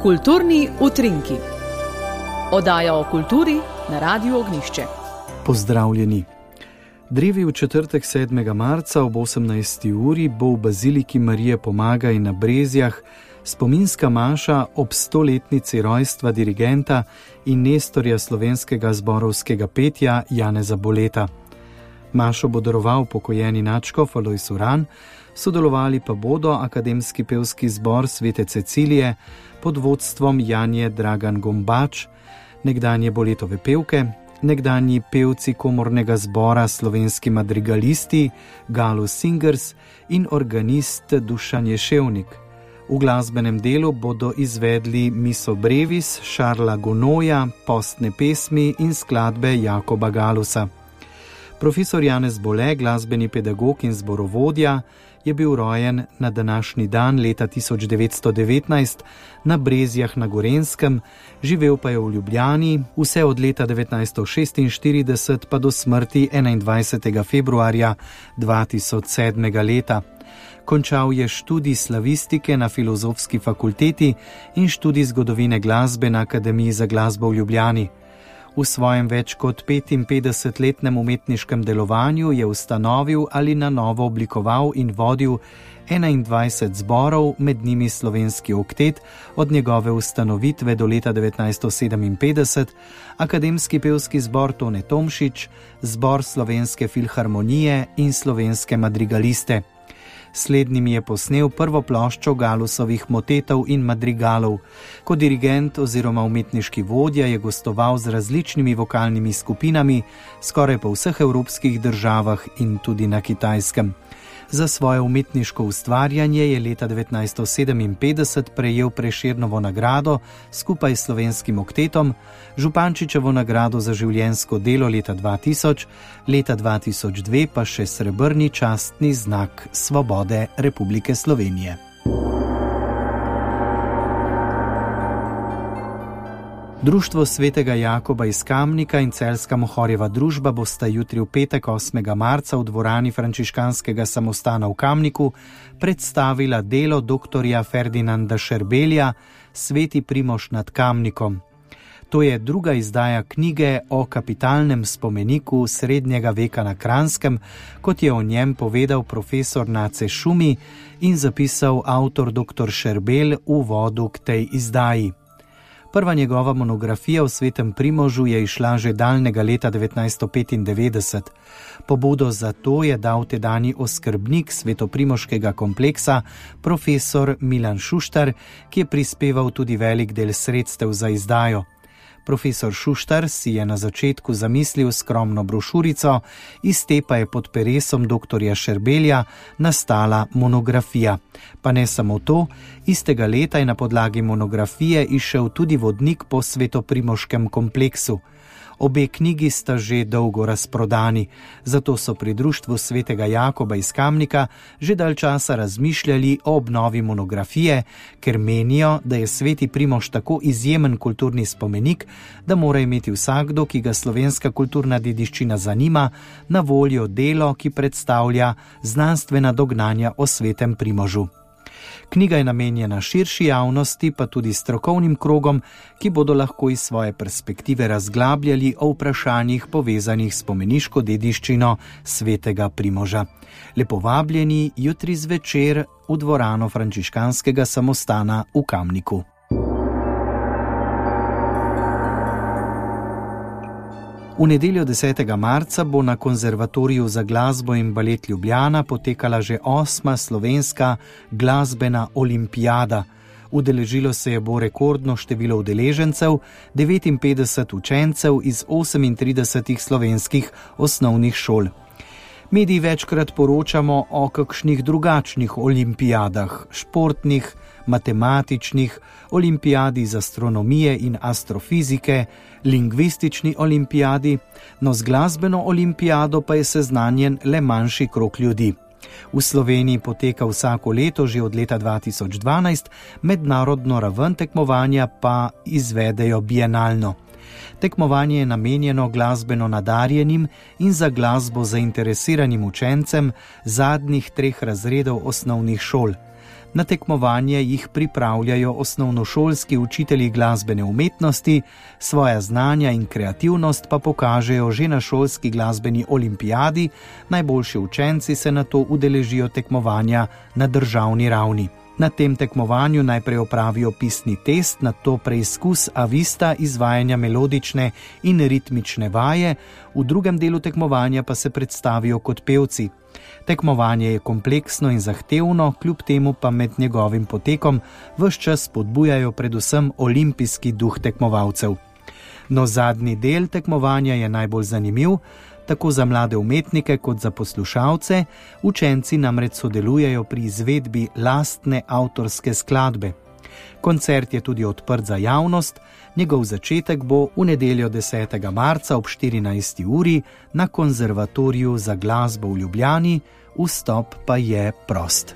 Kulturni utrinki. Oddaja o kulturi na Radiu Ognjišče. Pozdravljeni. Drevi v četrtek 7. marca ob 18. uri bo v Baziliki Marije Pomagaj na Brezjah spominska maša ob 100-letnici rojstva dirigenta in nestorja slovenskega zborovskega petja Janeza Boleta. Mašo bo daroval pokojeni nadškof Alojz Uran, sodelovali pa bodo Akademski pevski zbor Svete Cecilije pod vodstvom Janje Dragan Gombač, nekdanje Boletove pevke, nekdanji pevci komornega zbora Slovenski madrigalisti Galo Singers in organist Dušan Ješevnik. V glasbenem delu bodo izvedli Miso Brevis, Šarla Gonoja, postne pesmi in skladbe Jakoba Galusa. Profesor Janez Bole, glasbeni pedagog in zborovodja, je bil rojen na današnji dan leta 1919 na Brezjah na Gorenjskem, živel pa je v Ljubljani vse od leta 1946 pa do smrti 21. februarja 2007. leta. Končal je študij slavistike na Filozofski fakulteti in študij zgodovine glasbe na Akademiji za glasbo v Ljubljani. V svojem več kot 55-letnem umetniškem delovanju je ustanovil ali na novo oblikoval in vodil 21 zborov, med njimi Slovenski oktet od njegove ustanovitve do leta 1957, Akademski pevski zbor Tone Tomšič, zbor Slovenske filharmonije in Slovenske madrigaliste. Slednjim je posnel prvo ploščo Galusovih motetov in madrigalov. Kot dirigent oziroma umetniški vodja je gostoval z različnimi vokalnimi skupinami skoraj po vseh evropskih državah in tudi na Kitajskem. Za svoje umetniško ustvarjanje je leta 1957 prejel Prešernovo nagrado skupaj s Slovenskim oktetom, Župančičevo nagrado za življenjsko delo leta 2000, leta 2002 pa še srebrni častni znak Svobode Republike Slovenije. Društvo Svetega Jakoba iz Kamnika in Celjska Mohorjeva družba bosta jutri v petek 8. marca v dvorani frančiškanskega samostana v Kamniku predstavila delo doktorja Ferdinanda Šerbelja Sveti Primož nad Kamnikom. To je druga izdaja knjige o kapitalnem spomeniku srednjega veka na Kranjskem, kot je o njem povedal profesor Nace Šumi in zapisal avtor dr. Šerbelj v uvodu k tej izdaji. Prva njegova monografija o Svetem Primožu je izšla že daljnega leta 1995. Pobudo za to je dal tedanji oskrbnik svetoprimoškega kompleksa, profesor Milan Šuštar, ki je prispeval tudi velik del sredstev za izdajo. Profesor Šuštar si je na začetku zamislil skromno brošurico, iz te pa je pod peresom doktorja Šerbelja nastala monografija. Pa ne samo to, istega leta je na podlagi monografije izšel tudi vodnik po svetoprimoškem kompleksu. Obe knjigi sta že dolgo razprodani, zato so pri Društvu Svetega Jakoba iz Kamnika že dalj časa razmišljali o obnovi monografije, ker menijo, da je Sveti Primož tako izjemen kulturni spomenik, da mora imeti vsakdo, ki ga slovenska kulturna dediščina zanima, na voljo delo, ki predstavlja znanstvena dognanja o Svetem Primožu. Knjiga je namenjena širši javnosti, pa tudi strokovnim krogom, ki bodo lahko iz svoje perspektive razglabljali o vprašanjih povezanih s spomeniško dediščino Svetega Primoža. Lepo vabljeni jutri zvečer v dvorano frančiškanskega samostana v Kamniku. V nedeljo 10. marca bo na Konzervatoriju za glasbo in balet Ljubljana potekala že 8. slovenska glasbena olimpijada. Udeležilo se je bo rekordno število udeležencev, 59 učencev iz 38 slovenskih osnovnih šol. Mediji večkrat poročamo o kakšnih drugačnih olimpijadah, športnih, matematičnih, olimpijadi iz astronomije in astrofizike, lingvistični olimpijadi, no z glasbeno olimpijado pa je seznanjen le manjši krog ljudi. V Sloveniji poteka vsako leto že od leta 2012, mednarodno raven tekmovanja pa izvedejo bienalno. Tekmovanje je namenjeno glasbeno nadarjenim in za glasbo zainteresiranim učencem zadnjih 3 razredov osnovnih šol. Na tekmovanje jih pripravljajo osnovnošolski učitelji glasbene umetnosti, svoja znanja in kreativnost pa pokažejo že na šolski glasbeni olimpijadi, najboljši učenci se nato udeležijo tekmovanja na državni ravni. Na tem tekmovanju najprej opravijo pisni test, nato preizkus avista izvajanja melodične in ritmične vaje, v drugem delu tekmovanja pa se predstavijo kot pevci. Tekmovanje je kompleksno in zahtevno, kljub temu pa med njegovim potekom ves čas spodbujajo predvsem olimpijski duh tekmovalcev. No, zadnji del tekmovanja je najbolj zanimiv, tako za mlade umetnike kot za poslušalce, učenci namreč sodelujejo pri izvedbi lastne avtorske skladbe. Koncert je tudi odprt za javnost, njegov začetek bo v nedeljo 10. marca ob 14. uri na Konzervatoriju za glasbo v Ljubljani, vstop pa je prost.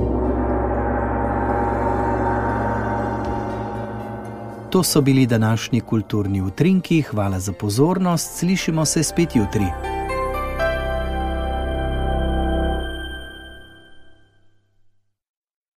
To so bili današnji kulturni utrinki, hvala za pozornost, slišimo se spet jutri.